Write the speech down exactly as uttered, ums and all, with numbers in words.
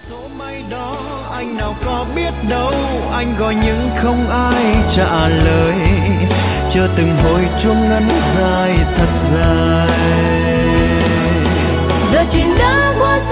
Số may đó anh nào có biết đâu, anh gọi nhưng không ai trả lời, chờ từng hồi chuông ngắn dài thật dài. Giờ chuyện đã qua